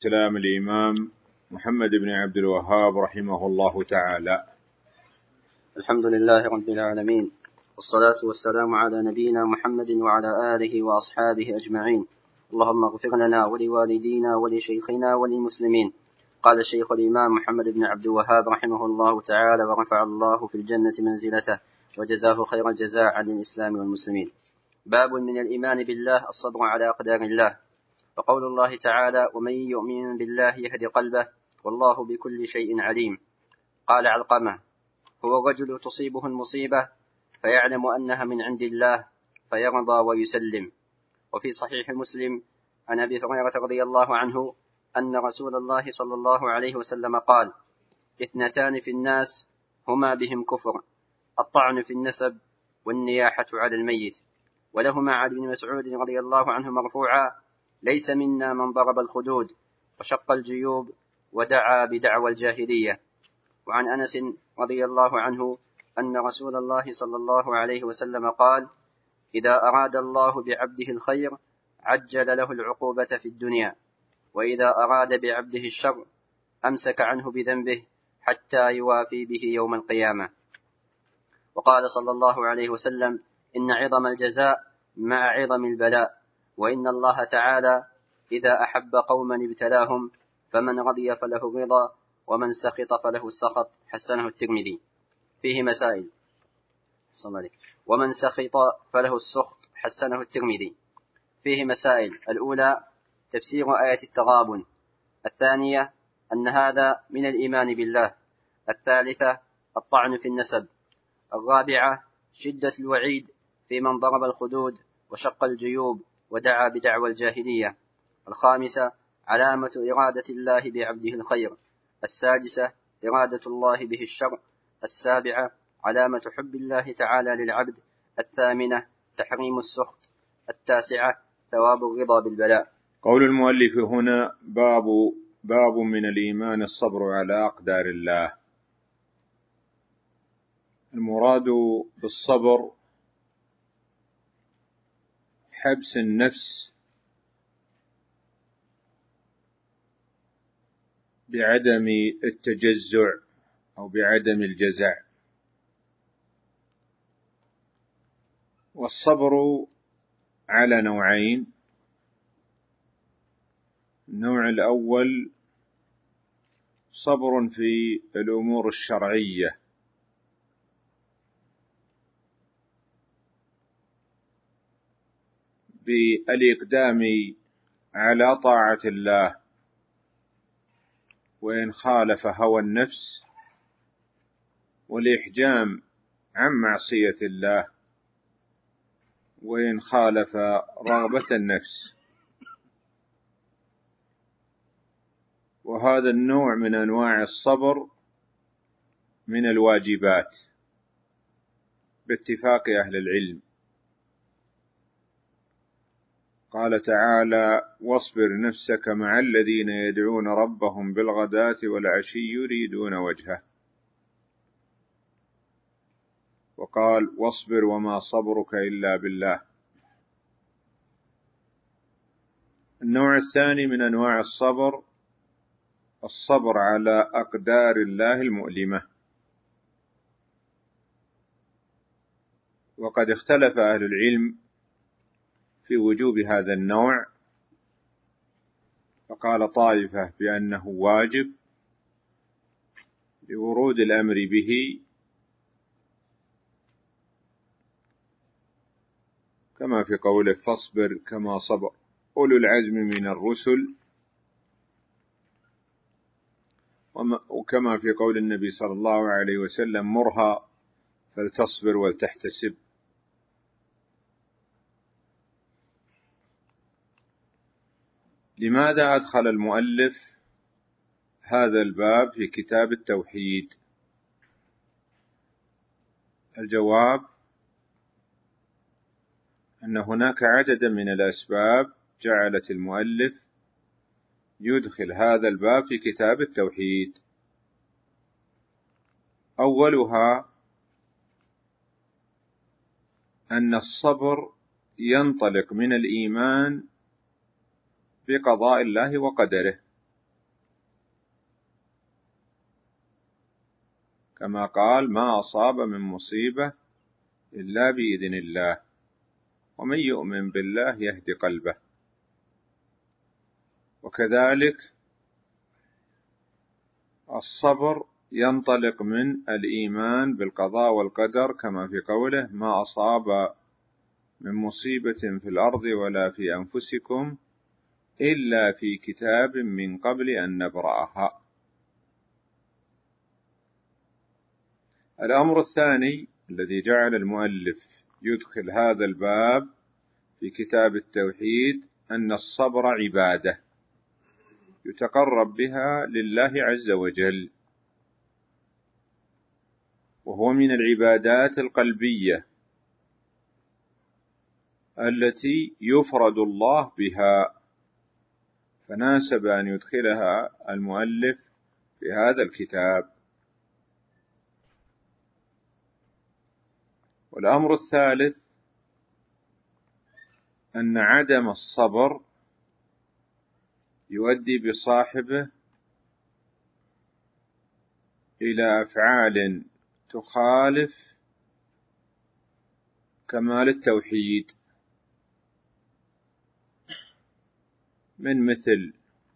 كلام الإمام محمد بن عبد الوهاب رحمه الله تعالى. الحمد لله رب العالمين، والصلاة والسلام على نبينا محمد وعلى آله وأصحابه أجمعين. اللهم اغفر لنا ولوالدينا ولشيخنا وللمسلمين. قال الشيخ الإمام محمد بن عبد الوهاب رحمه الله تعالى: ورفع الله في الجنة منزلته وجزاه خير الجزاء عن الإسلام والمسلمين. باب من الإيمان بالله الصبر على أقدار الله. وقول الله تعالى: ومن يؤمن بالله يهد قلبه والله بكل شيء عليم. قال علقمة: هو الرجل تصيبه المصيبة فيعلم أنها من عند الله فيرضى ويسلم. وفي صحيح مسلم عن أبي هريرة رضي الله عنه أن رسول الله صلى الله عليه وسلم قال: اثنتان في الناس هما بهم كفر، الطعن في النسب والنياحة على الميت. ولهما عن ابن مسعود رضي الله عنه مرفوعا: ليس منا من ضرب الخدود وشق الجيوب ودعا بدعوى الجاهلية. وعن أنس رضي الله عنه أن رسول الله صلى الله عليه وسلم قال: إذا أراد الله بعبده الخير عجل له العقوبة في الدنيا، وإذا أراد بعبده الشر أمسك عنه بذنبه حتى يوافي به يوم القيامة. وقال صلى الله عليه وسلم: إن عظم الجزاء مع عظم البلاء، وإن الله تعالى إذا أحب قوما ابتلاهم، فمن رضي فله الرضا ومن سخط فله السخط. حسنه الترمذي. فيه مسائل. ومن سخط فله السخط. حسنه الترمذي. فيه مسائل: الأولى تفسير آية التغابن. الثانية أن هذا من الإيمان بالله. الثالثة الطعن في النسب. الرابعة شدة الوعيد في من ضرب الخدود وشق الجيوب ودعا بدعوى الجاهلية. الخامسة علامة إرادة الله بعبده الخير. السادسة إرادة الله به الشر. السابعة علامة حب الله تعالى للعبد. الثامنة تحريم السخط. التاسعة ثواب الرضا بالبلاء. قول المؤلف هنا: باب من الإيمان الصبر على أقدار الله. المراد بالصبر حبس النفس بعدم التجزع أو بعدم الجزع. والصبر على نوعين: النوع الأول صبر في الأمور الشرعية بالإقدام على طاعة الله وإن خالف هوى النفس، والإحجام عن معصية الله وإن خالف رغبة النفس. وهذا النوع من أنواع الصبر من الواجبات باتفاق أهل العلم. قال تعالى: واصبر نفسك مع الذين يدعون ربهم بالغداة والعشي يريدون وجهه. وقال: واصبر وما صبرك إلا بالله. النوع الثاني من أنواع الصبر الصبر على أقدار الله المؤلمة. وقد اختلف أهل العلم في وجوب هذا النوع، فقال طائفة بأنه واجب لورود الأمر به، كما في قوله: فاصبر كما صبر أولو العزم من الرسل، وكما في قول النبي صلى الله عليه وسلم: مرها فلتصبر ولتحتسب. لماذا أدخل المؤلف هذا الباب في كتاب التوحيد؟ الجواب أن هناك عددا من الأسباب جعلت المؤلف يدخل هذا الباب في كتاب التوحيد. أولها أن الصبر ينطلق من الإيمان بقضاء الله وقدره، كما قال: ما أصاب من مصيبة إلا بإذن الله، ومن يؤمن بالله يهد قلبه. وكذلك الصبر ينطلق من الإيمان بالقضاء والقدر، كما في قوله: ما أصاب من مصيبة في الأرض ولا في أنفسكم إلا في كتاب من قبل أن نبرأها. الأمر الثاني الذي جعل المؤلف يدخل هذا الباب في كتاب التوحيد أن الصبر عبادة يتقرب بها لله عز وجل، وهو من العبادات القلبية التي يفرد الله بها، فناسب أن يدخلها المؤلف في هذا الكتاب. والأمر الثالث أن عدم الصبر يؤدي بصاحبه إلى أفعال تخالف كمال التوحيد، من مثل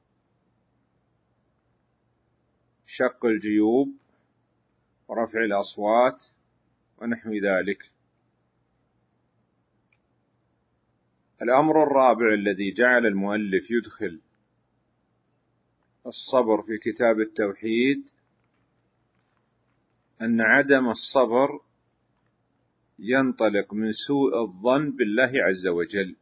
شق الجيوب ورفع الأصوات ونحو ذلك. الأمر الرابع الذي جعل المؤلف يدخل الصبر في كتاب التوحيد أن عدم الصبر ينطلق من سوء الظن بالله عز وجل،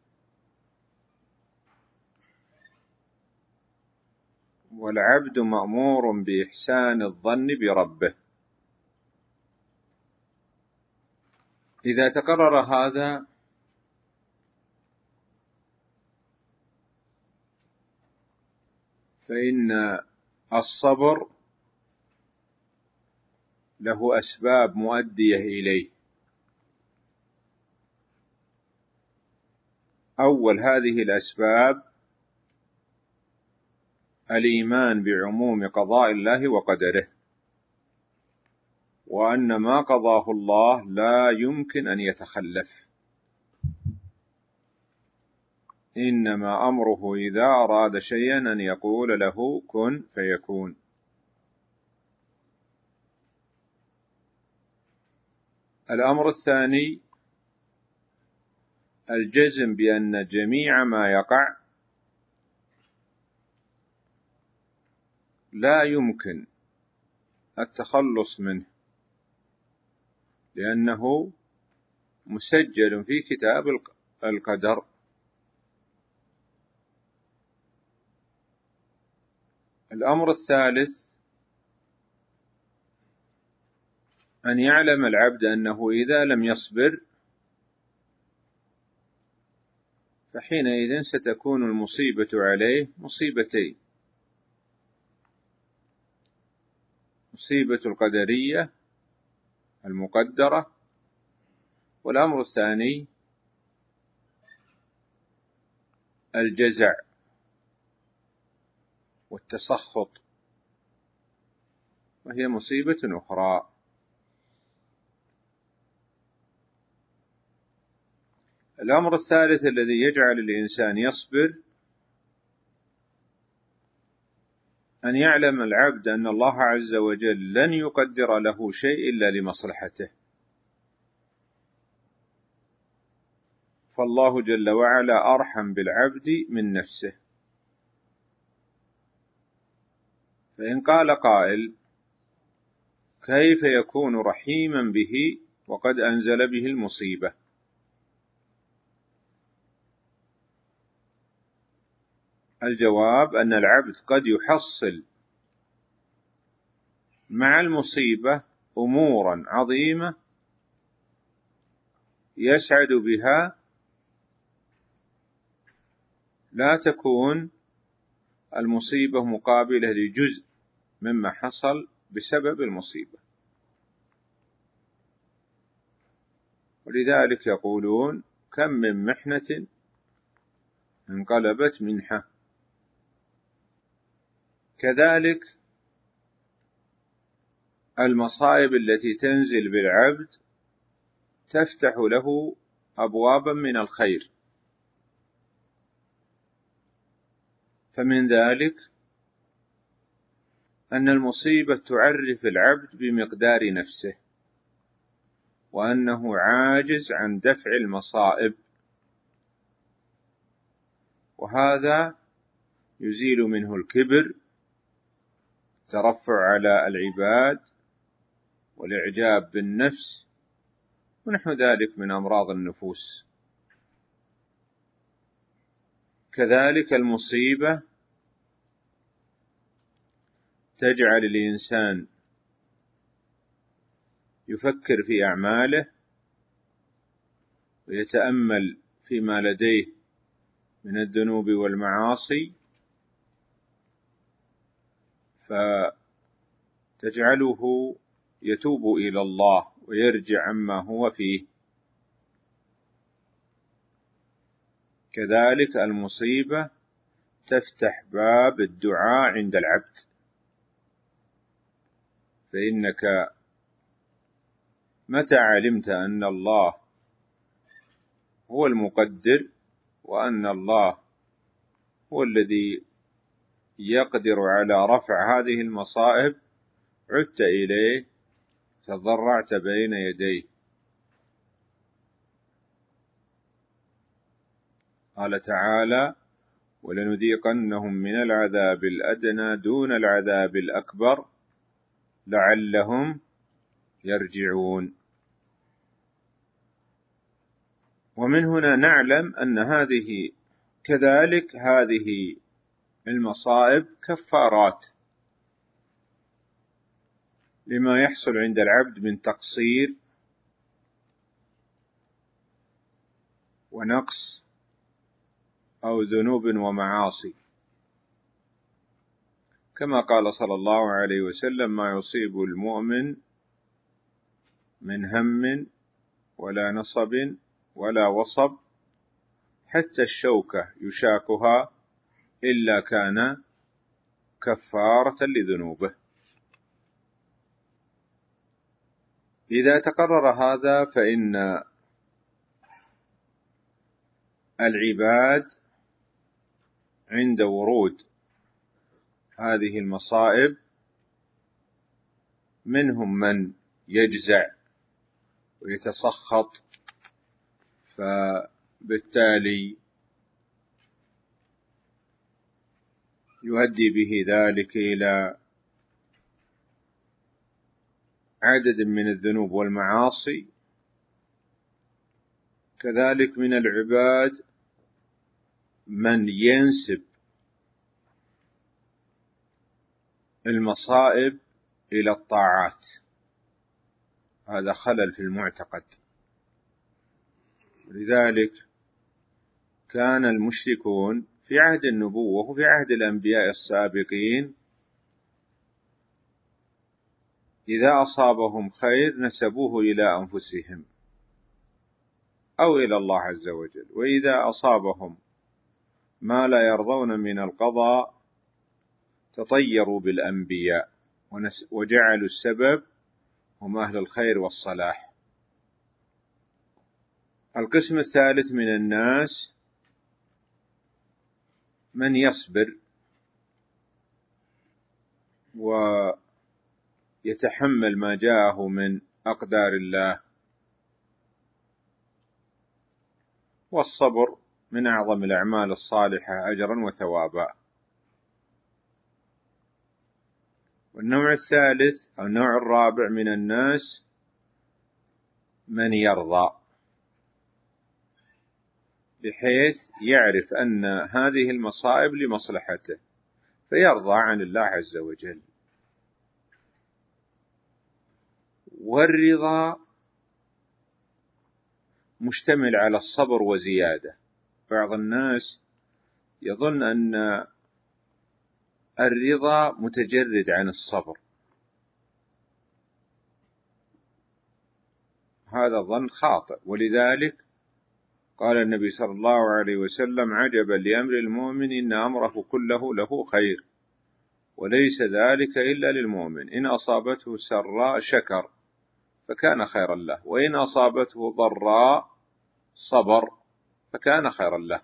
والعبد مأمور بإحسان الظن بربه. إذا تقرر هذا فإن الصبر له أسباب مؤدية إليه. أول هذه الأسباب الإيمان بعموم قضاء الله وقدره، وأن ما قضاه الله لا يمكن أن يتخلف، إنما أمره إذا أراد شيئا أن يقول له كن فيكون. الأمر الثاني الجزم بأن جميع ما يقع لا يمكن التخلص منه، لأنه مسجل في كتاب القدر. الأمر الثالث أن يعلم العبد أنه إذا لم يصبر فحينئذ ستكون المصيبة عليه مصيبتين: مصيبة القدرية المقدرة، والأمر الثاني الجزع والتسخط، وهي مصيبة أخرى. الأمر الثالث الذي يجعل الإنسان يصبر أن يعلم العبد أن الله عز وجل لن يقدر له شيء إلا لمصلحته، فالله جل وعلا أرحم بالعبد من نفسه. فإن قال قائل: كيف يكون رحيما به وقد أنزل به المصيبة؟ الجواب أن العبد قد يحصل مع المصيبة أمورا عظيمة يسعد بها، لا تكون المصيبة مقابلة لجزء مما حصل بسبب المصيبة. ولذلك يقولون: كم من محنة انقلبت منحة. كذلك المصائب التي تنزل بالعبد تفتح له أبوابا من الخير، فمن ذلك أن المصيبة تعرف العبد بمقدار نفسه، وأنه عاجز عن دفع المصائب، وهذا يزيل منه الكبر، الترفع على العباد، والإعجاب بالنفس، ونحو ذلك من أمراض النفوس. كذلك المصيبة تجعل الإنسان يفكر في أعماله ويتأمل فيما لديه من الذنوب والمعاصي، فتجعله يتوب إلى الله ويرجع عما هو فيه. كذلك المصيبة تفتح باب الدعاء عند العبد، فإنك متى علمت أن الله هو المقدر، وأن الله هو الذي يقدر على رفع هذه المصائب، عدت إليه، تضرعت بين يديه. قال تعالى: ولنذيقنهم من العذاب الأدنى دون العذاب الأكبر لعلهم يرجعون. ومن هنا نعلم أن كذلك هذه المصائب كفارات لما يحصل عند العبد من تقصير ونقص أو ذنوب ومعاصي، كما قال صلى الله عليه وسلم: ما يصيب المؤمن من هم ولا نصب ولا وصب حتى الشوكة يشاكها إلا كان كفارة لذنوبه. إذا تقرر هذا فإن العباد عند ورود هذه المصائب منهم من يجزع ويتسخط، فبالتالي يؤدي به ذلك إلى عدد من الذنوب والمعاصي. كذلك من العباد من ينسب المصائب إلى الطاعات، هذا خلل في المعتقد. لذلك كان المشركون في عهد النبوة وفي عهد الأنبياء السابقين إذا أصابهم خير نسبوه إلى أنفسهم أو إلى الله عز وجل، وإذا أصابهم ما لا يرضون من القضاء تطيروا بالأنبياء وجعلوا السبب هم أهل الخير والصلاح. القسم الثالث من الناس من يصبر ويتحمل ما جاءه من أقدار الله، والصبر من أعظم الأعمال الصالحة أجرا وثوابا. والنوع الثالث أو النوع الرابع من الناس من يرضى، بحيث يعرف أن هذه المصائب لمصلحته فيرضى عن الله عز وجل. والرضا مشتمل على الصبر وزيادة. بعض الناس يظن أن الرضا متجرد عن الصبر، هذا ظن خاطئ. ولذلك قال النبي صلى الله عليه وسلم: عجبا لأمر المؤمن إن أمره كله له خير وليس ذلك إلا للمؤمن. إن أصابته سراء شكر فكان خيرا له، وإن أصابته ضراء صبر فكان خيرا له.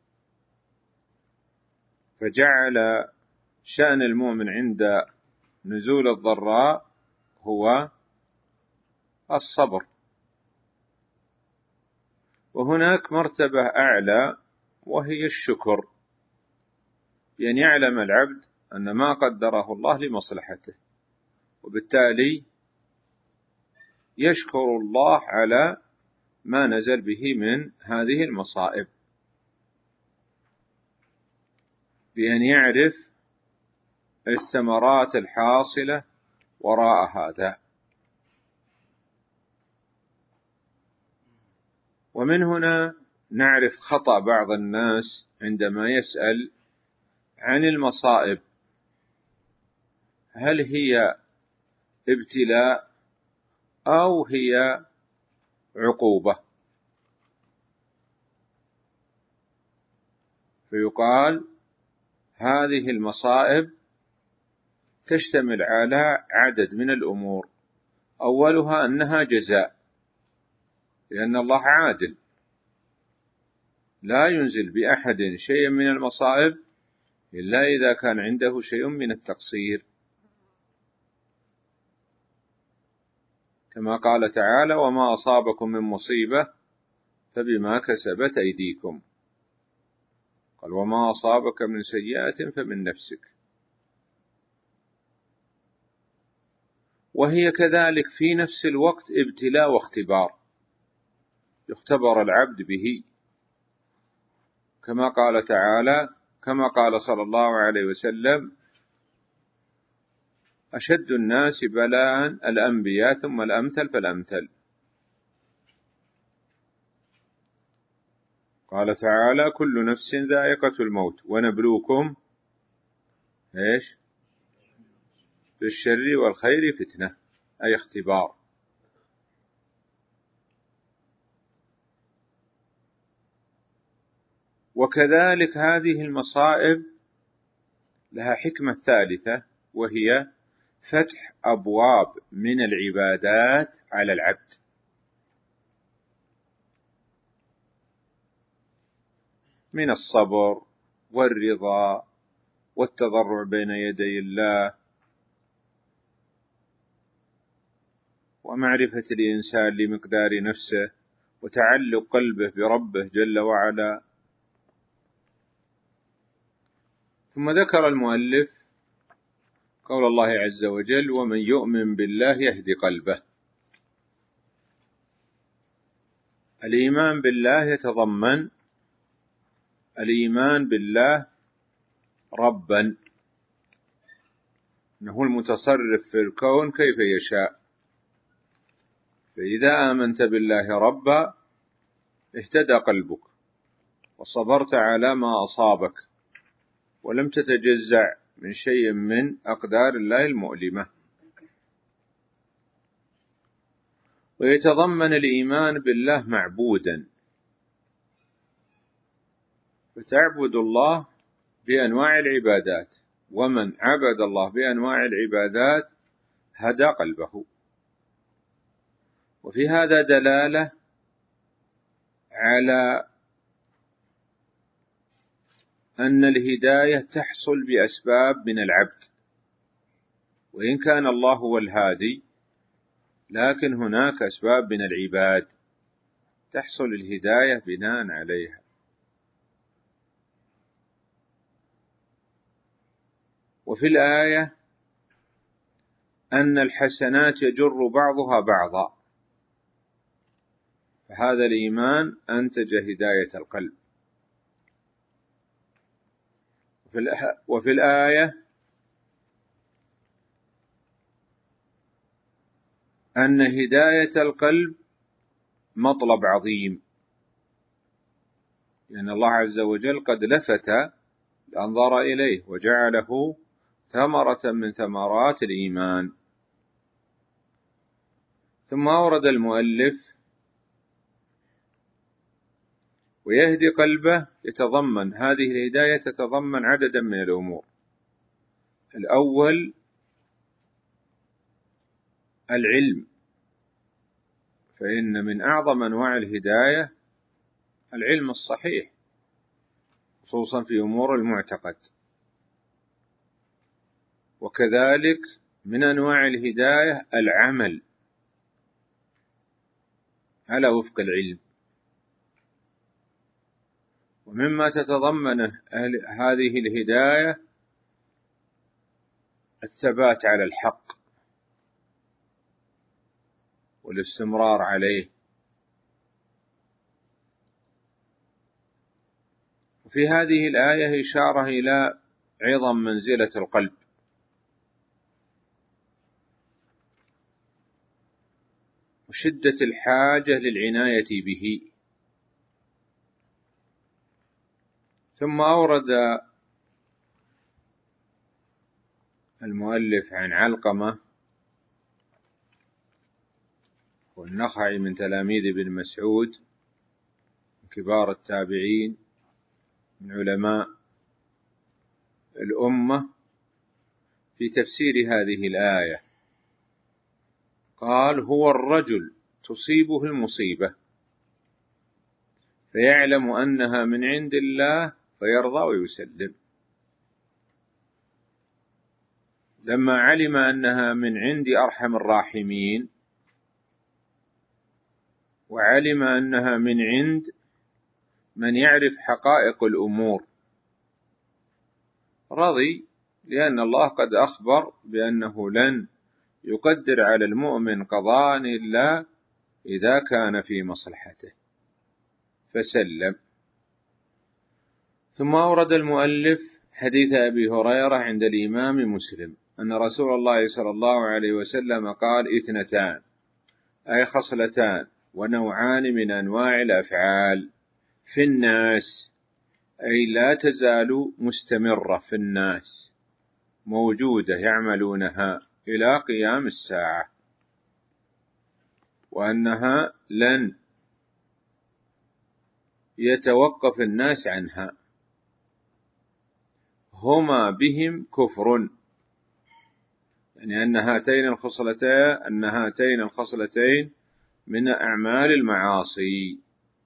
فجعل شأن المؤمن عند نزول الضراء هو الصبر. وهناك مرتبة أعلى وهي الشكر، بأن يعلم العبد أن ما قدره الله لمصلحته، وبالتالي يشكر الله على ما نزل به من هذه المصائب، بأن يعرف الثمرات الحاصلة وراء هذا. ومن هنا نعرف خطأ بعض الناس عندما يسأل عن المصائب، هل هي ابتلاء أو هي عقوبة؟ فيقال هذه المصائب تشتمل على عدد من الأمور، أولها أنها جزاء، لأن الله عادل لا ينزل بأحد شيء من المصائب إلا إذا كان عنده شيء من التقصير، كما قال تعالى: وما أصابكم من مصيبة فبما كسبت أيديكم. قال: وما أصابك من سيئة فمن نفسك. وهي كذلك في نفس الوقت ابتلاء واختبار، يختبر العبد به، كما قال تعالى، كما قال صلى الله عليه وسلم: أشد الناس بلاء الأنبياء ثم الأمثل فالأمثل. قال تعالى: كل نفس ذائقة الموت ونبلوكم بالشر والخير فتنة، أي اختبار. وكذلك هذه المصائب لها حكمة ثالثة، وهي فتح أبواب من العبادات على العبد. من الصبر والرضا والتضرع بين يدي الله، ومعرفة الإنسان لمقدار نفسه، وتعلق قلبه بربه جل وعلا. ثم ذكر المؤلف قول الله عز وجل: ومن يؤمن بالله يهدي قلبه. الإيمان بالله يتضمن الإيمان بالله ربا، إنه المتصرف في الكون كيف يشاء. فإذا آمنت بالله ربا اهتدى قلبك، وصبرت على ما أصابك، ولم تتجزع من شيء من أقدار الله المؤلمة. ويتضمن الإيمان بالله معبودا، فتعبد الله بأنواع العبادات، ومن عبد الله بأنواع العبادات هدى قلبه. وفي هذا دلالة على أن الهداية تحصل بأسباب من العبد، وإن كان الله هو الهادي، لكن هناك أسباب من العباد تحصل الهداية بناء عليها. وفي الآية أن الحسنات يجر بعضها بعضا، فهذا الإيمان أنتج هداية القلب. وفي الآية أن هداية القلب مطلب عظيم، لأن الله عز وجل قد لفت الأنظار إليه وجعله ثمرة من ثمرات الإيمان. ثم أورد المؤلف: ويهدي قلبه يتضمن، هذه الهداية تتضمن عددا من الأمور. الأول العلم، فإن من أعظم أنواع الهداية العلم الصحيح، خصوصا في أمور المعتقد. وكذلك من أنواع الهداية العمل على وفق العلم. ومما تتضمنه هذه الهداية الثبات على الحق والاستمرار عليه. وفي هذه الآية إشارة إلى عظم منزلة القلب، وشدة الحاجة للعناية به. ثم أورد المؤلف عن علقمة والنخعي من تلاميذ ابن مسعود من كبار التابعين من علماء الأمة في تفسير هذه الآية. قال: هو الرجل تصيبه المصيبة فيعلم أنها من عند الله فيرضى ويسلم. لما علم أنها من عند أرحم الراحمين، وعلم أنها من عند من يعرف حقائق الأمور، رضي، لأن الله قد أخبر بأنه لن يقدر على المؤمن قضاء إلا إذا كان في مصلحته، فسلم. ثم أورد المؤلف حديث أبي هريرة عند الإمام مسلم أن رسول الله صلى الله عليه وسلم قال: 2 أي خصلتان ونوعان من أنواع الأفعال في الناس، أي لا تزال مستمرة في الناس موجودة يعملونها إلى قيام الساعة، وأنها لن يتوقف الناس عنها. هما بهم كفر، يعني أن هاتين الخصلتين من أعمال المعاصي.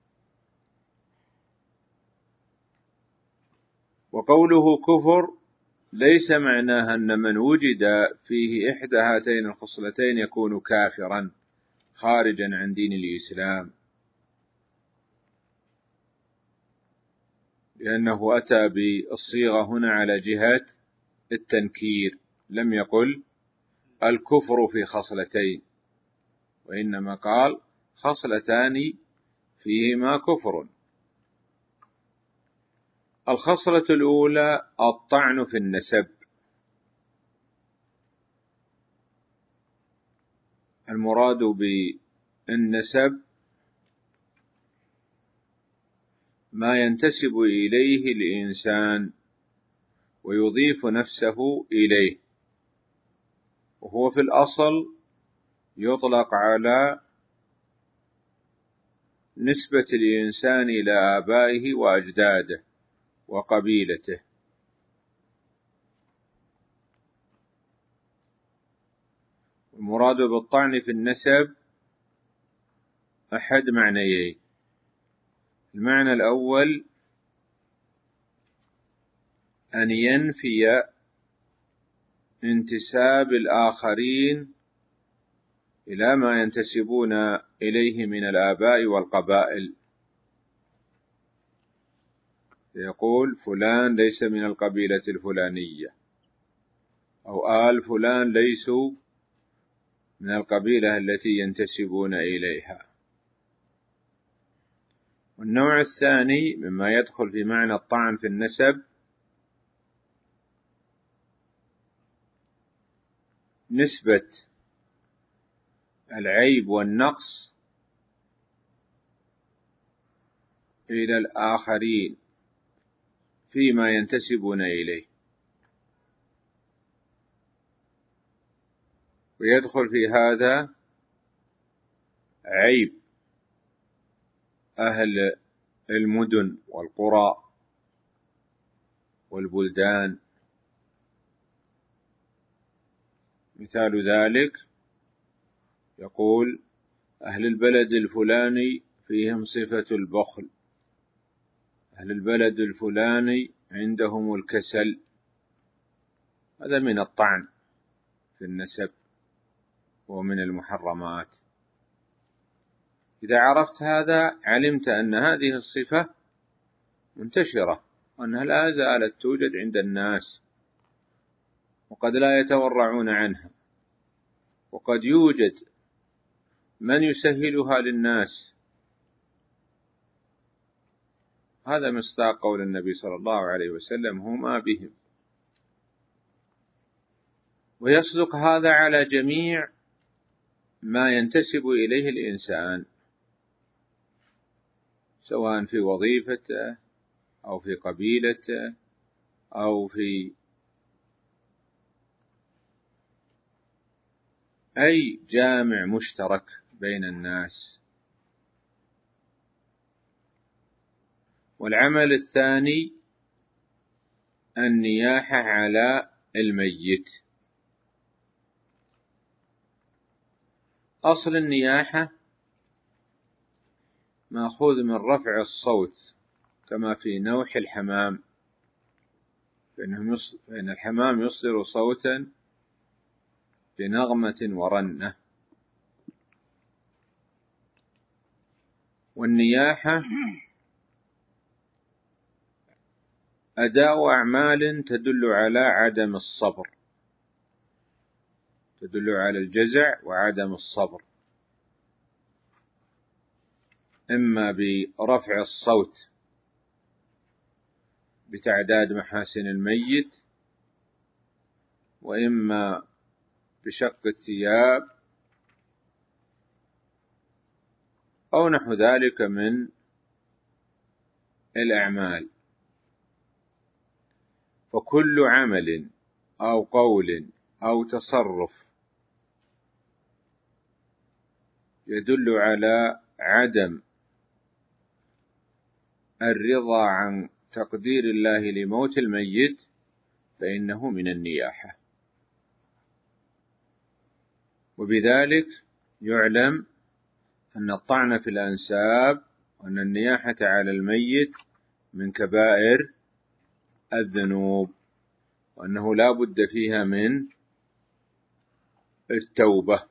وقوله كفر ليس معناها أن من وجد فيه إحدى هاتين الخصلتين يكون كافرا خارجا عن دين الإسلام، لأنه أتى بالصيغة هنا على جهة التنكير، لم يقل الكفر في خصلتين، وإنما قال خصلتان فيهما كفر. الخصلة الأولى الطعن في النسب. المراد بالنسب ما ينتسب إليه الإنسان ويضيف نفسه إليه، وهو في الأصل يطلق على نسبة الإنسان إلى آبائه وأجداده وقبيلته. المراد بالطعن في النسب أحد معنيين: المعنى الأول أن ينفي انتساب الآخرين إلى ما ينتسبون إليه من الآباء والقبائل، يقول فلان ليس من القبيلة الفلانية، أو آل فلان ليسوا من القبيلة التي ينتسبون إليها. والنوع الثاني مما يدخل في معنى الطعن في النسب نسبة العيب والنقص إلى الآخرين فيما ينتسبون إليه، ويدخل في هذا عيب أهل المدن والقرى والبلدان، مثال ذلك يقول: أهل البلد الفلاني فيهم صفة البخل، أهل البلد الفلاني عندهم الكسل. هذا من الطعن في النسب ومن المحرمات. إذا عرفت هذا علمت أن هذه الصفة منتشرة وأنها لا زالت توجد عند الناس، وقد لا يتورعون عنها، وقد يوجد من يسهلها للناس. هذا مصداق قول النبي صلى الله عليه وسلم: هما بهم. ويصدق هذا على جميع ما ينتسب إليه الإنسان، سواء في وظيفته أو في قبيلته أو في أي جامع مشترك بين الناس. والعمل الثاني النياحة على الميت. أصل النياحة مأخوذ من رفع الصوت، كما في نوح الحمام، فإن الحمام يصدر صوتا بنغمة ورنة. والنياحة أداء أعمال تدل على عدم الصبر، تدل على الجزع وعدم الصبر، إما برفع الصوت بتعداد محاسن الميت، وإما بشق الثياب أو نحو ذلك من الأعمال. فكل عمل أو قول أو تصرف يدل على عدم الرضا عن تقدير الله لموت الميت فإنه من النياحة. وبذلك يعلم أن الطعن في الأنساب وأن النياحة على الميت من كبائر الذنوب، وأنه لا بد فيها من التوبة.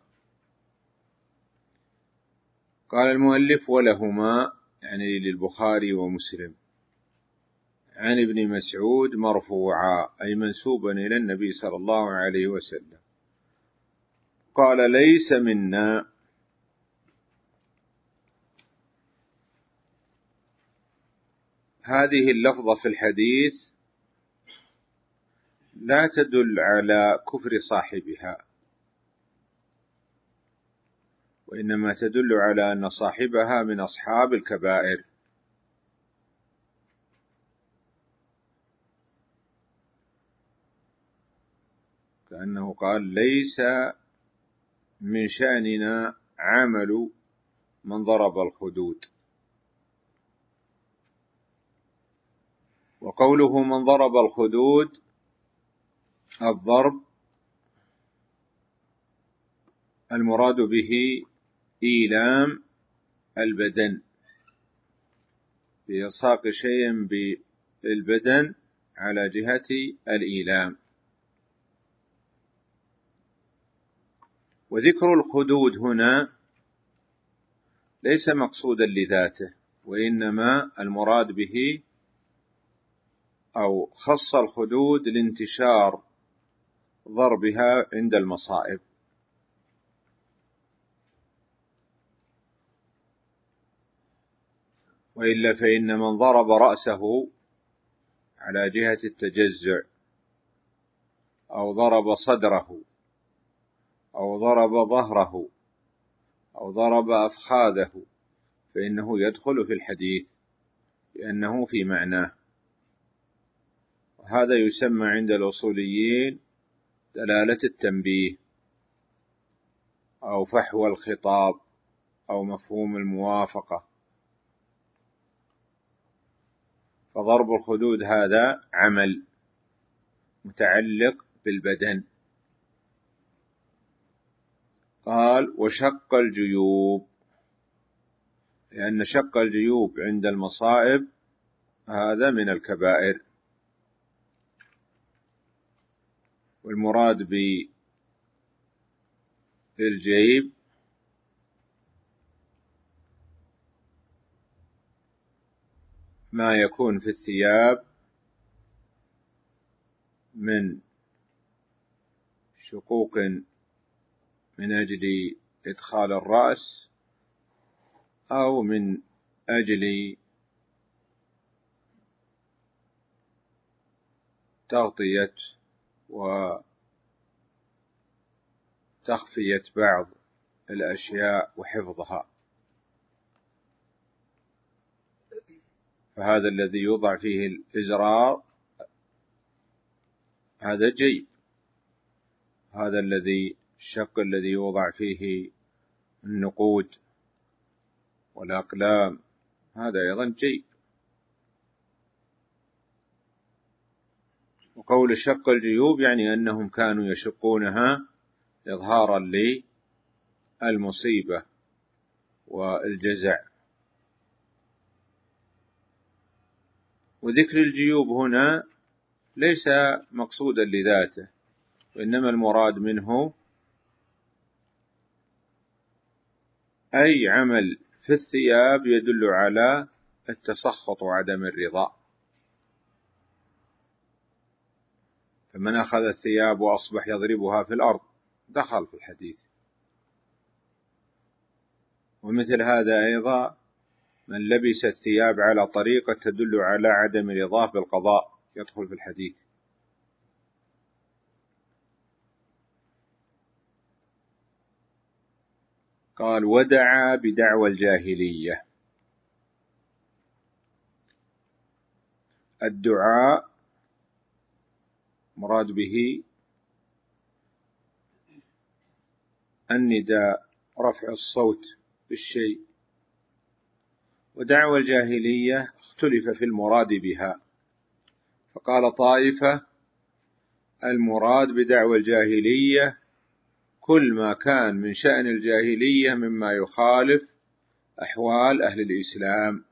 قال المؤلف: ولهما، يعني للبخاري ومسلم، عن ابن مسعود مرفوعا، أي منسوبا إلى النبي صلى الله عليه وسلم، قال: ليس منا. هذه اللفظة في الحديث لا تدل على كفر صاحبها، وإنما تدل على أن صاحبها من أصحاب الكبائر. كأنه قال: ليس من شأننا عمل من ضرب الخدود. وقوله من ضرب الخدود، الضرب المراد به إيلام البدن، بإلصاق شيء بالبدن على جهة الإيلام. وذكر الخدود هنا ليس مقصودا لذاته، وإنما المراد به أو خص الخدود لانتشار ضربها عند المصائب. وإلا فإن من ضرب رأسه على جهة التجزع، أو ضرب صدره، أو ضرب ظهره، أو ضرب أفخاذه، فإنه يدخل في الحديث لأنه في معناه. وهذا يسمى عند الأصوليين دلالة التنبيه، أو فحوى الخطاب، أو مفهوم الموافقة. فضرب الخدود هذا عمل متعلق بالبدن، قال وشق الجيوب، لأن شق الجيوب عند المصائب هذا من الكبائر. والمراد بالجيب ما يكون في الثياب من شقوق من أجل إدخال الرأس، أو من أجل تغطية وتخفية بعض الأشياء وحفظها، فهذا الذي يوضع فيه الإزرار هذا جيب، هذا الشق الذي يوضع فيه النقود والأقلام هذا أيضا جيب. وقول شق الجيوب يعني أنهم كانوا يشقونها إظهارا للمصيبة والجزع. وذكر الجيوب هنا ليس مقصودا لذاته، وإنما المراد منه أي عمل في الثياب يدل على التسخط وعدم الرضا. فمن أخذ الثياب وأصبح يضربها في الأرض دخل في الحديث. ومثل هذا أيضا من لبس الثياب على طريقة تدل على عدم رضاه بالقضاء يدخل في الحديث. قال ودعا بدعوى الجاهلية. الدعاء مراد به النداء، رفع الصوت بالشيء. ودعوى الجاهلية اختلف في المراد بها، فقال طائفة المراد بدعوى الجاهلية كل ما كان من شأن الجاهلية مما يخالف أحوال أهل الإسلام.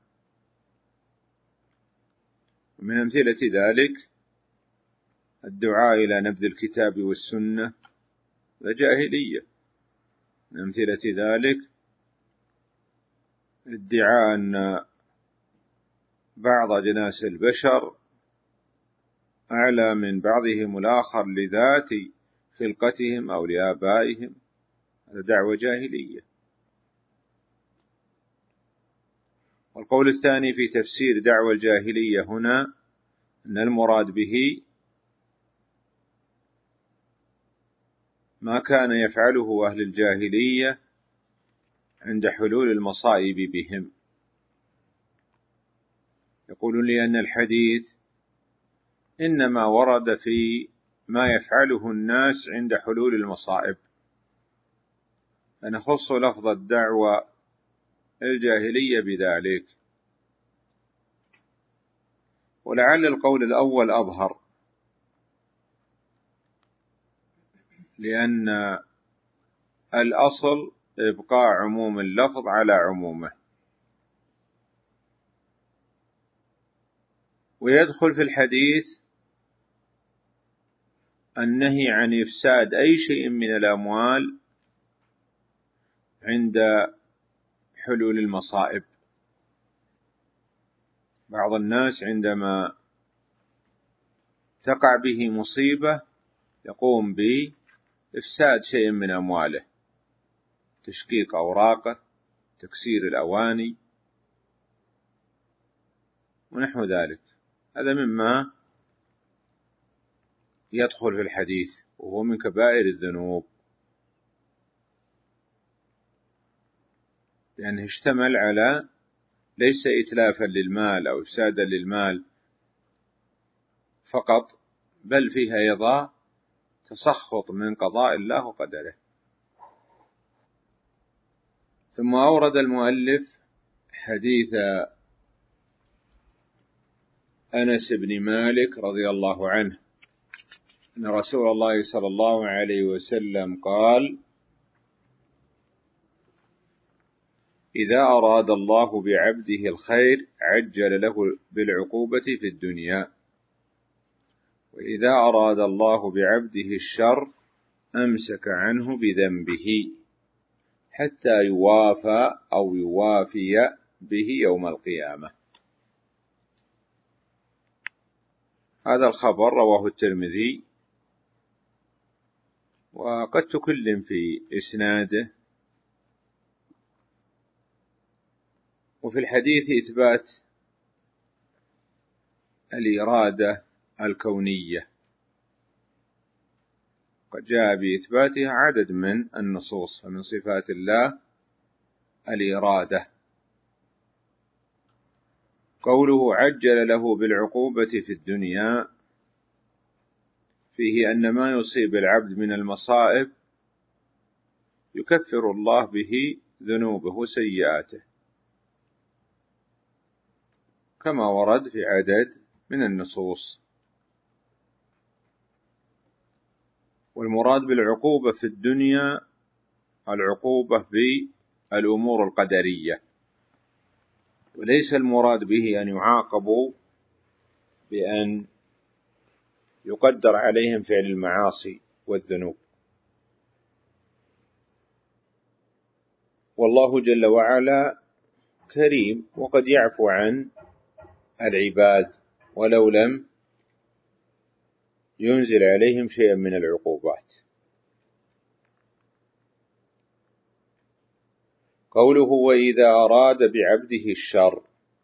ومن أمثلة ذلك الدعاء إلى نبذ الكتاب والسنة وجاهلية. من أمثلة ذلك ادعاء أن بعض أجناس البشر أعلى من بعضهم الآخر لذات خلقتهم أو لآبائهم، هذا دعوة جاهلية. والقول الثاني في تفسير دعوة الجاهلية هنا أن المراد به ما كان يفعله أهل الجاهلية عند حلول المصائب بهم. يقولون لأن الحديث إنما ورد في ما يفعله الناس عند حلول المصائب، فنخص لفظ الدعوة الجاهلية بذلك. ولعل القول الأول أظهر، لأن الأصل إبقاء عموم اللفظ على عمومه. ويدخل في الحديث النهي عن إفساد أي شيء من الأموال عند حلول المصائب. بعض الناس عندما تقع به مصيبة يقوم بإفساد شيء من أمواله، تشقيق أوراقه، تكسير الأواني ونحو ذلك. هذا مما يدخل في الحديث، وهو من كبائر الذنوب، لأنه اشتمل على ليس إتلافا للمال أو إفسادا للمال فقط، بل فيها أيضا تسخط من قضاء الله وقدره. ثم أورد المؤلف حديث أنس بن مالك رضي الله عنه أن رسول الله صلى الله عليه وسلم قال إذا أراد الله بعبده الخير عجل له بالعقوبة في الدنيا، وإذا أراد الله بعبده الشر أمسك عنه بذنبه حتى يوافى أو يوافي به يوم القيامة. هذا الخبر رواه الترمذي، وقد تكلم في إسناده. وفي الحديث إثبات الإرادة الكونية، قد جاء بإثباتها عدد من النصوص، فمن صفات الله الإرادة. قوله عجل له بالعقوبة في الدنيا فيه أن ما يصيب العبد من المصائب يكفر الله به ذنوبه وسيئاته، كما ورد في عدد من النصوص. والمراد بالعقوبة في الدنيا العقوبة بالأمور القدرية، وليس المراد به أن يعاقبوا بأن يقدر عليهم فعل المعاصي والذنوب. والله جل وعلا كريم وقد يعفو عن العباد ولو لم ينزل عليهم شيئا من العقوبات. قوله وإذا أراد بعبده الشر،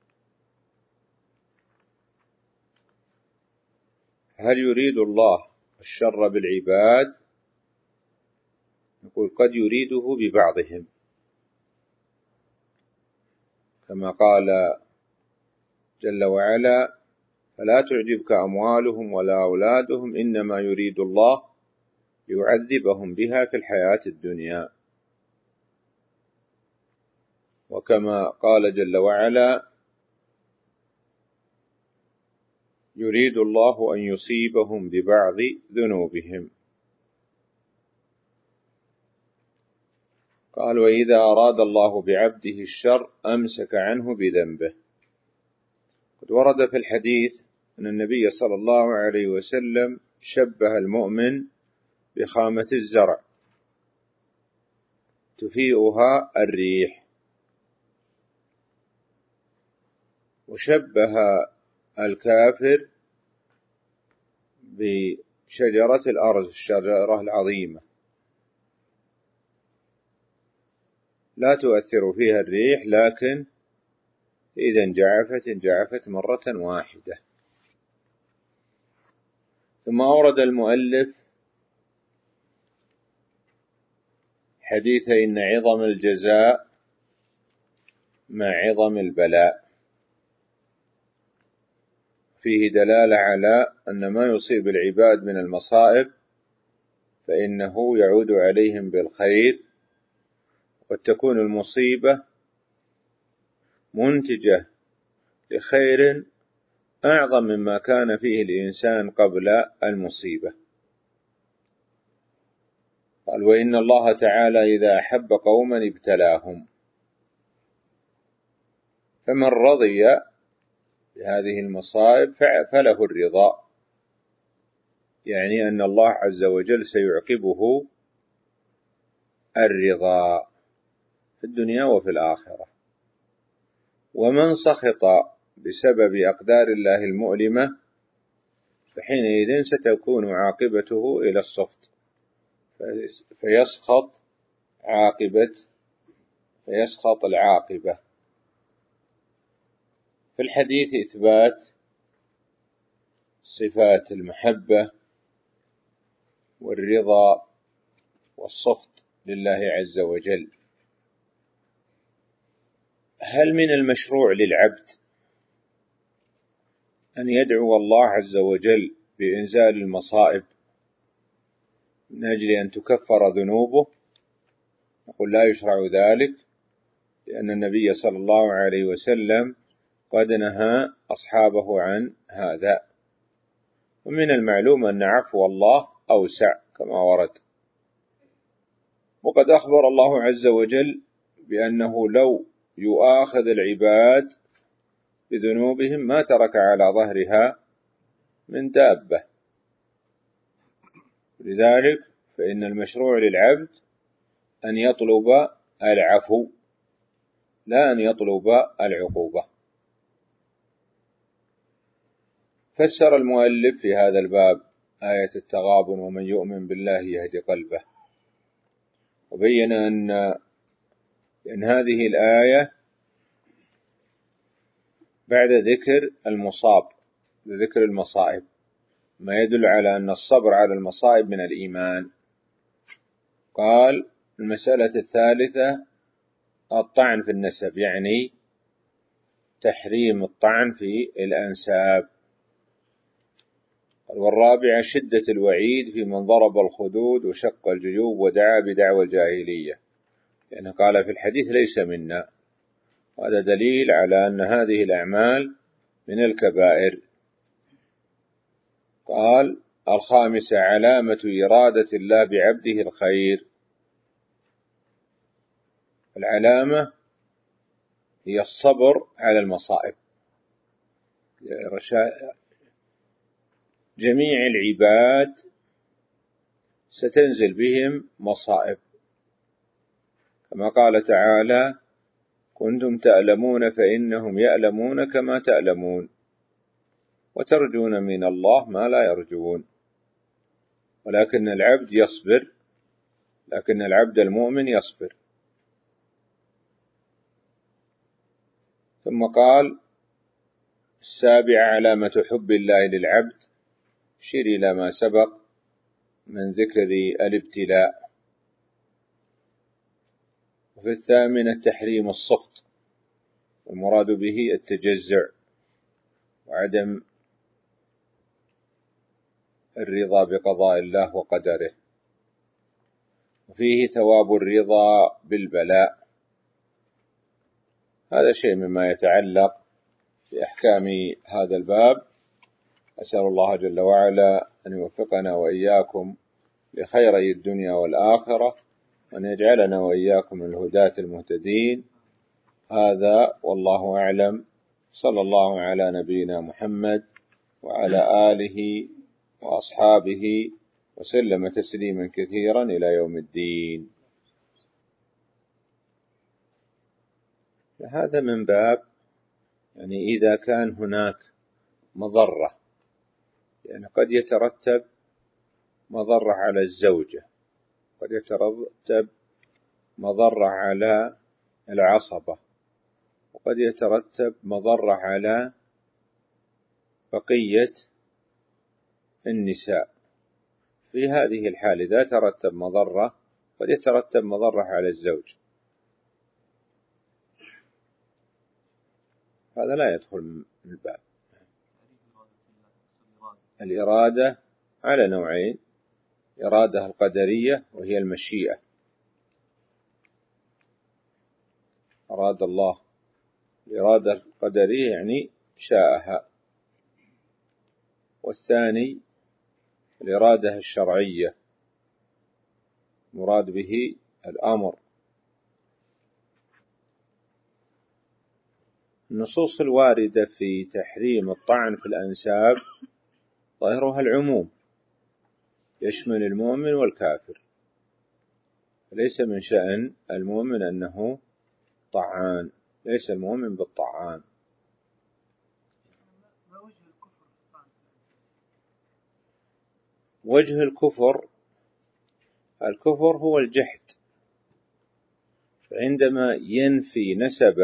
هل يريد الله الشر بالعباد؟ نقول قد يريده ببعضهم، كما قال جل وعلا فلا تعجبك أموالهم ولا أولادهم إنما يريد الله ليعذبهم بها في الحياة الدنيا. وكما قال جل وعلا يريد الله أن يصيبهم ببعض ذنوبهم. قال وإذا أراد الله بعبده الشر أمسك عنه بذنبه. قد ورد في الحديث أن النبي صلى الله عليه وسلم شبه المؤمن بخامة الزرع تفيئها الريح، وشبه الكافر بشجرة الأرز، الشجرة العظيمة لا تؤثر فيها الريح، لكن إذا انجعفت مرة واحدة. ثم أورد المؤلف حديث إن عظم الجزاء مع عظم البلاء، فيه دلالة على أن ما يصيب العباد من المصائب فإنه يعود عليهم بالخير، قد تكون المصيبة منتجة لخير أعظم مما كان فيه الإنسان قبل المصيبة. قال وإن الله تعالى إذا أحب قوما ابتلاهم، فمن رضي بهذه المصائب فله الرضا، يعني أن الله عز وجل سيعقبه الرضا في الدنيا وفي الآخرة. ومن سخط بسبب أقدار الله المؤلمة فحينئذ ستكون عاقبته إلى السخط، فيسخط العاقبة. في الحديث إثبات صفات المحبة والرضا والسخط لله عز وجل. هل من المشروع للعبد أن يدعو الله عز وجل بإنزال المصائب من أجل أن تكفر ذنوبه؟ نقول لا يشرع ذلك، لأن النبي صلى الله عليه وسلم قد نهى أصحابه عن هذا. ومن المعلوم أن عفو الله أوسع كما ورد، وقد أخبر الله عز وجل بأنه لو يؤاخذ العباد بذنوبهم ما ترك على ظهرها من دابة. لذلك فإن المشروع للعبد أن يطلب العفو لا أن يطلب العقوبة. فسر المؤلف في هذا الباب آية التغابن ومن يؤمن بالله يهدي قلبه، وبين أن هذه الآية بعد ذكر ذكر المصائب، ما يدل على أن الصبر على المصائب من الإيمان. قال المسألة الثالثة الطعن في النسب، يعني تحريم الطعن في الأنساب. والرابعة شدة الوعيد في من ضرب الخدود وشق الجيوب ودعا بدعوى الجاهلية، لأنه قال في الحديث ليس منا، وهذا دليل على أن هذه الأعمال من الكبائر. قال الخامسة علامة إرادة الله بعبده الخير. العلامة هي الصبر على المصائب. جميع العباد ستنزل بهم مصائب، كما قال تعالى كنتم تألمون فإنهم يألمون كما تألمون وترجون من الله ما لا يرجون، ولكن العبد يصبر، لكن العبد المؤمن يصبر. ثم قال السابعة علامة حب الله للعبد، شير إلى ما سبق من ذكر الابتلاء. وفي الثامنة تحريم السخط، والمراد به التجزع وعدم الرضا بقضاء الله وقدره. وفيه ثواب الرضا بالبلاء. هذا شيء مما يتعلق بأحكام هذا الباب. أسأل الله جل وعلا أن يوفقنا وإياكم لخيري الدنيا والآخرة، وأن يجعلنا وإياكم من الهداة المهتدين. هذا والله أعلم. صلى الله على نبينا محمد وعلى آله وأصحابه وسلم تسليما كثيرا إلى يوم الدين. هذا من باب يعني إذا كان هناك مضرة، يعني قد يترتب مضرة على الزوجة، قد يترتب مضرة على العصبة، وقد يترتب مضرة على بقية النساء. في هذه الحال إذا ترتب مضرة قد يترتب مضرة على الزوج، هذا لا يدخل من الباب. الإرادة على نوعين: إرادة القدرية وهي المشيئة، أراد الله. الإرادة القدرية يعني شاءها. والثاني الإرادة الشرعية، مراد به الأمر. النصوص الواردة في تحريم الطعن في الأنساب ظاهرها العموم، يشمل المؤمن والكافر، ليس من شأن المؤمن أنه طعان، ليس المؤمن بالطعان. وجه الكفر هو الجحد، فعندما ينفي نسب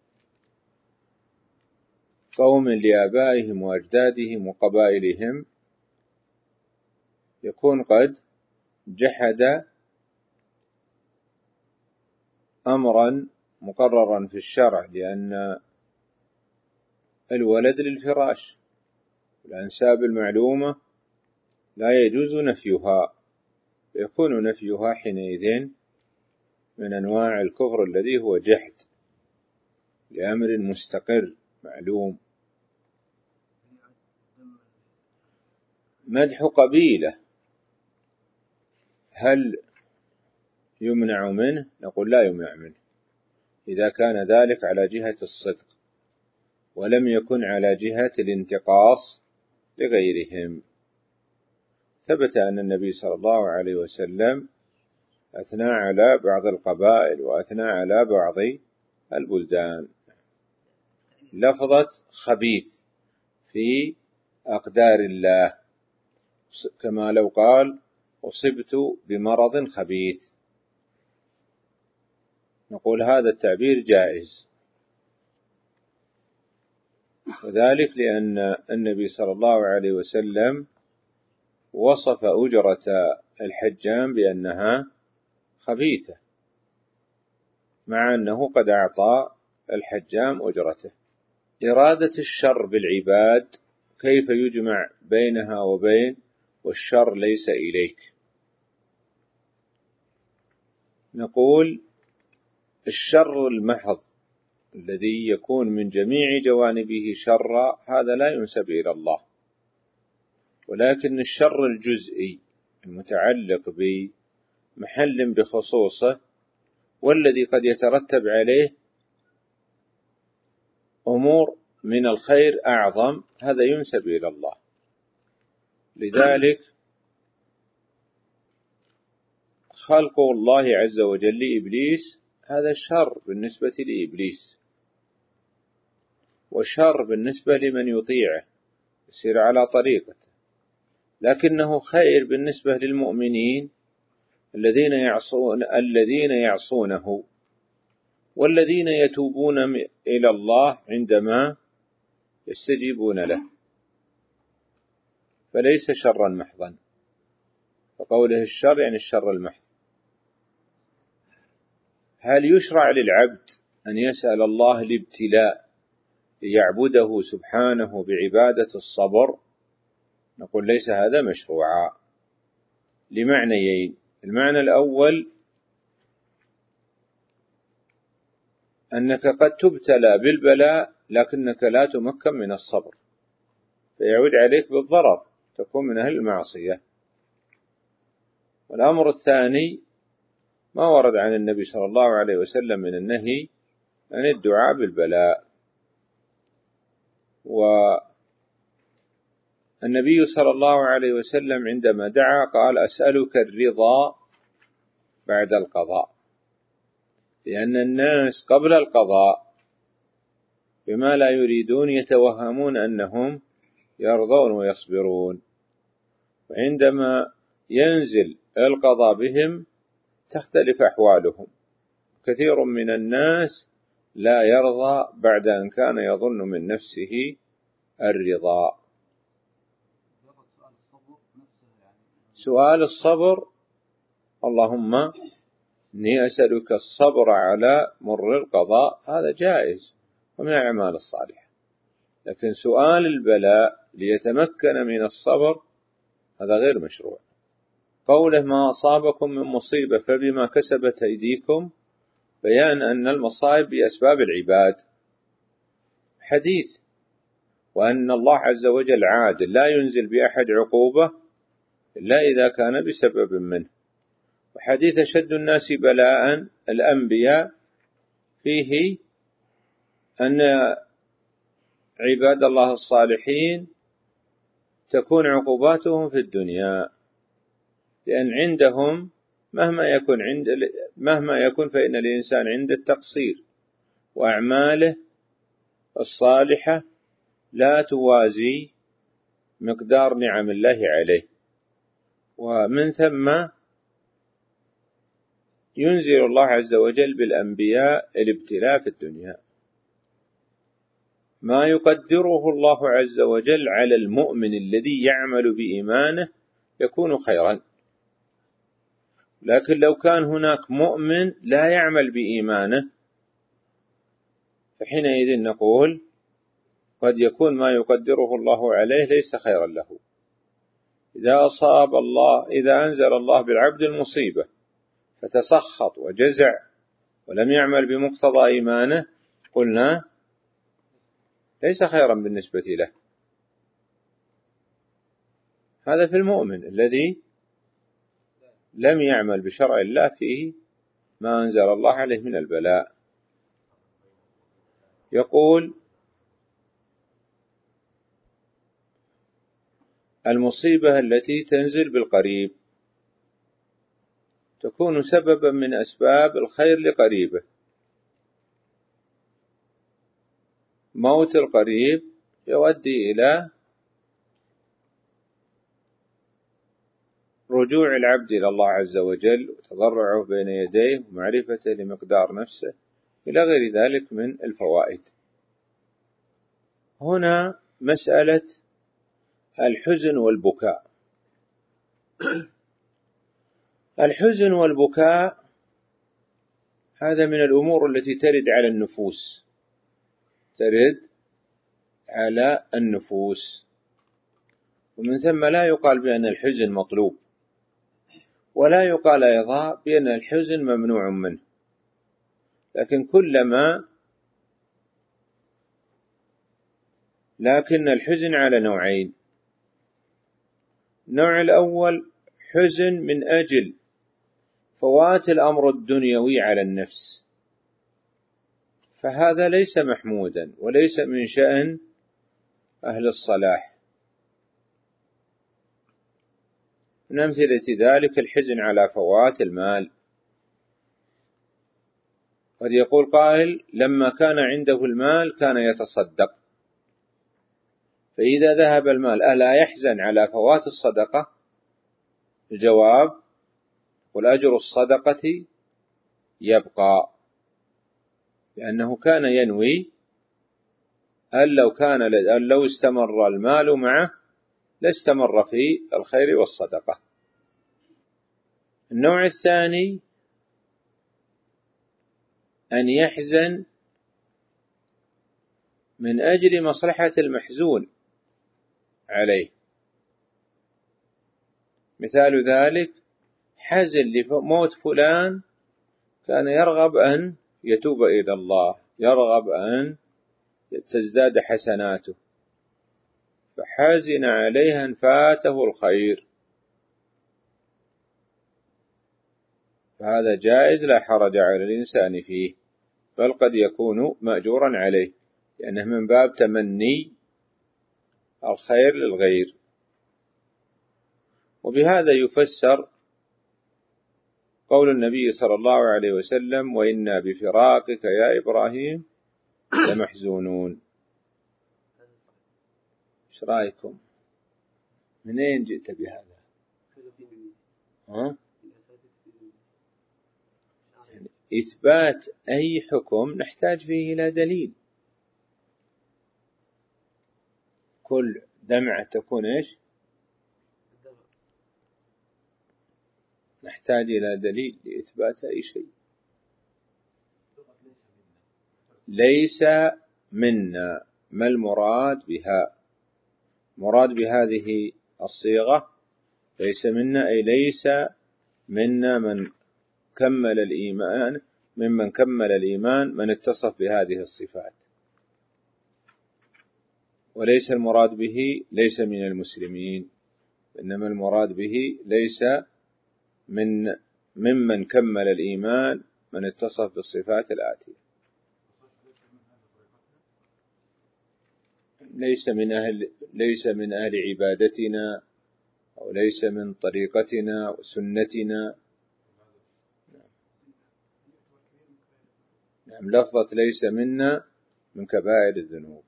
قوم لآبائهم وأجدادهم وقبائلهم يكون قد جحد أمرا مقررا في الشرع، لأن الولد للفراش، الأنساب المعلومة لا يجوز نفيها، يكون نفيها حينئذ من أنواع الكفر الذي هو جحد لأمر مستقر معلوم. مدح قبيلة هل يمنع منه؟ نقول لا يمنع منه، إذا كان ذلك على جهة الصدق ولم يكن على جهة الانتقاص لغيرهم. ثبت أن النبي صلى الله عليه وسلم أثنى على بعض القبائل وأثنى على بعض البلدان. لفظة خبيث في أقدار الله، كما لو قال أصبت بمرض خبيث، نقول هذا التعبير جائز، وذلك لأن النبي صلى الله عليه وسلم وصف أجرة الحجام بأنها خبيثة، مع أنه قد أعطى الحجام أجرته. إرادة الشر بالعباد كيف يجمع بينها وبين والشر ليس إليك؟ نقول الشر المحض الذي يكون من جميع جوانبه شرا هذا لا ينسب إلى الله، ولكن الشر الجزئي المتعلق بمحل بخصوصه والذي قد يترتب عليه أمور من الخير أعظم هذا ينسب إلى الله. لذلك خلق الله عز وجل لإبليس هذا الشر بالنسبة لإبليس، وشر بالنسبة لمن يطيعه يسير على طريقته، لكنه خير بالنسبة للمؤمنين الذين يعصونه والذين يتوبون إلى الله عندما يستجيبون له، فليس شرا محضا. فقوله الشر يعني الشر المحض. هل يشرع للعبد أن يسأل الله الابتلاء ليعبده سبحانه بعبادة الصبر؟ نقول ليس هذا مشروعا لمعنيين. المعنى الأول أنك قد تبتلى بالبلاء لكنك لا تمكن من الصبر فيعود عليك بالضرر، تكون من أهل المعصية. والأمر الثاني ما ورد عن النبي صلى الله عليه وسلم من النهي عن الدعاء بالبلاء. والنبي صلى الله عليه وسلم عندما دعا قال أسألك الرضا بعد القضاء، لأن الناس قبل القضاء بما لا يريدون يتوهمون أنهم يرضون ويصبرون، وعندما ينزل القضاء بهم تختلف أحوالهم. كثير من الناس لا يرضى بعد أن كان يظن من نفسه الرضا. سؤال الصبر اللهم إني أسألك الصبر على مر القضاء هذا جائز ومن الأعمال الصالحة، لكن سؤال البلاء ليتمكن من الصبر هذا غير مشروع. قوله ما أصابكم من مصيبة فبما كسبت أيديكم بيان أن المصائب بأسباب العباد حديث، وأن الله عز وجل عادل لا ينزل بأحد عقوبة إلا إذا كان بسبب منه. وحديث أشد الناس بلاء الأنبياء فيه أن عباد الله الصالحين تكون عقوباتهم في الدنيا، لأن عندهم مهما يكون فإن الإنسان عند التقصير وأعماله الصالحة لا توازي مقدار نعم الله عليه، ومن ثم ينزل الله عز وجل بالأنبياء الابتلاء في الدنيا. ما يقدره الله عز وجل على المؤمن الذي يعمل بإيمانه يكون خيرا، لكن لو كان هناك مؤمن لا يعمل بإيمانه فحينئذ نقول قد يكون ما يقدره الله عليه ليس خيرا له. إذا أنزل الله بالعبد المصيبة فتسخط وجزع ولم يعمل بمقتضى إيمانه قلنا ليس خيرا بالنسبة له. هذا في المؤمن الذي لم يعمل بشرع الله فيه ما أنزل الله عليه من البلاء. يقول: المصيبة التي تنزل بالقريب تكون سببا من أسباب الخير لقريبه. موت القريب يؤدي إلى رجوع العبد إلى الله عز وجل وتضرعه بين يديه ومعرفته لمقدار نفسه إلى غير ذلك من الفوائد. هنا مسألة الحزن والبكاء. الحزن والبكاء هذا من الأمور التي ترد على النفوس، ترد على النفوس، ومن ثم لا يقال بأن الحزن مطلوب، ولا يقال أيضا بأن الحزن ممنوع منه، لكن الحزن على نوعين. النوع الأول حزن من أجل فوات الأمر الدنيوي على النفس، فهذا ليس محمودا وليس من شأن أهل الصلاح. من أمثلة ذلك الحزن على فوات المال. قد يقول قائل: لما كان عنده المال كان يتصدق، فإذا ذهب المال ألا يحزن على فوات الصدقة؟ الجواب: والأجر الصدقة يبقى، لأنه كان ينوي أن لو استمر المال معه لاستمر في الخير والصدقة. النوع الثاني أن يحزن من أجل مصلحة المحزون عليه. مثال ذلك حزن لموت فلان، كان يرغب أن يتوب إلى الله، يرغب أن تزداد حسناته، فحزن عليها أن فاته الخير، فهذا جائز لا حرج على الإنسان فيه، بل قد يكون مأجورا عليه، لأنه من باب تمني الخير للغير. وبهذا يفسر قول النبي صلى الله عليه وسلم: وإنا بفراقك يا إبراهيم لمحزونون. ايش رأيكم؟ منين جئت بهذا؟ يعني إثبات أي حكم نحتاج فيه إلى دليل. كل دمعة تكون إيش؟ نحتاج إلى دليل لإثبات أي شيء. ليس منا، ما المراد بها؟ مراد بهذه الصيغة ليس منا، أي ليس منا من كمل الإيمان، ممن كمل الإيمان من اتصف بهذه الصفات، وليس المراد به ليس من المسلمين، إنما المراد به ليس ممن كمل الإيمان من اتصف بالصفات الآتية. ليس من أهل عبادتنا، أو ليس من طريقتنا وسنتنا. نعم، لفظة ليس منا من كبائر الذنوب.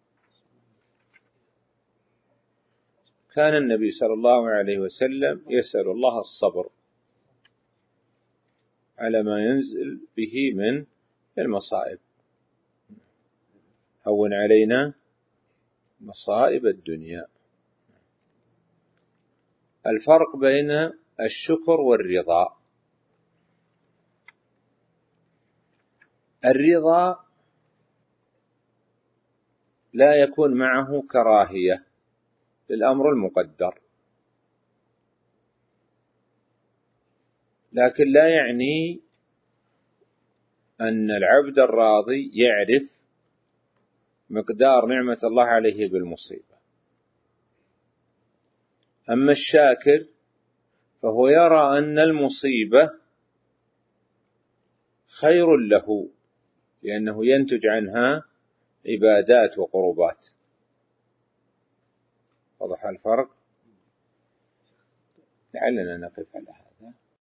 كان النبي صلى الله عليه وسلم يسأل الله الصبر على ما ينزل به من المصائب. هون علينا مصائب الدنيا. الفرق بين الشكر والرضا: الرضا لا يكون معه كراهية للأمر المقدر، لكن لا يعني أن العبد الراضي يعرف مقدار نعمة الله عليه بالمصيبة. أما الشاكر فهو يرى أن المصيبة خير له، لأنه ينتج عنها عبادات وقربات. واضح الفرق؟ لعلنا نقف على هذا.